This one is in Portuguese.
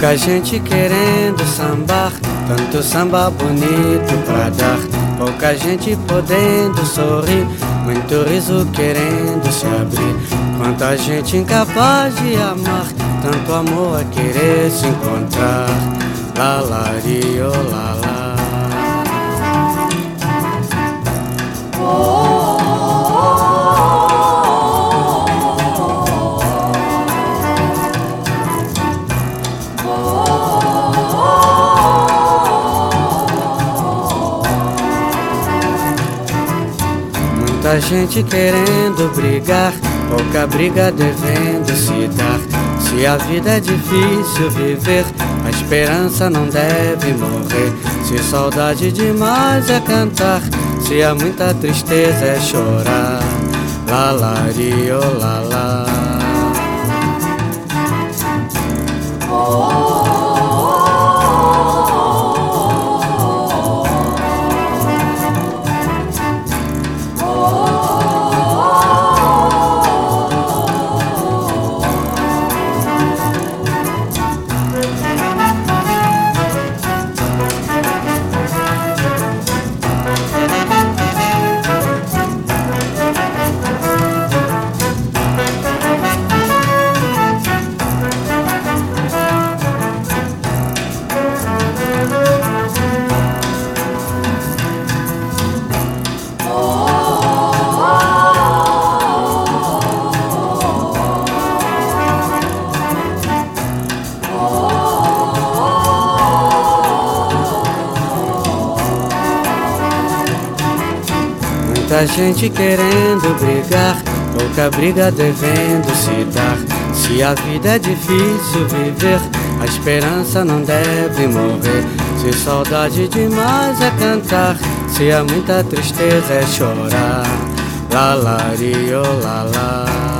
Pouca gente querendo sambar, tanto samba bonito pra dar. Pouca gente podendo sorrir, muito riso querendo se abrir. Quanta gente incapaz de amar, tanto amor a querer se encontrar. Lá, lá, rio, lá, lá. Muita gente querendo brigar, pouca briga devendo se dar. Se a vida é difícil viver, a esperança não deve morrer. Se saudade demais é cantar, se há muita tristeza é chorar. Lá, lá, rio, lá, lá. Muita gente querendo brigar, pouca briga devendo se dar. Se a vida é difícil viver, a esperança não deve morrer. Se saudade demais é cantar, se há muita tristeza é chorar. Lá, lá, rio, lá, lá.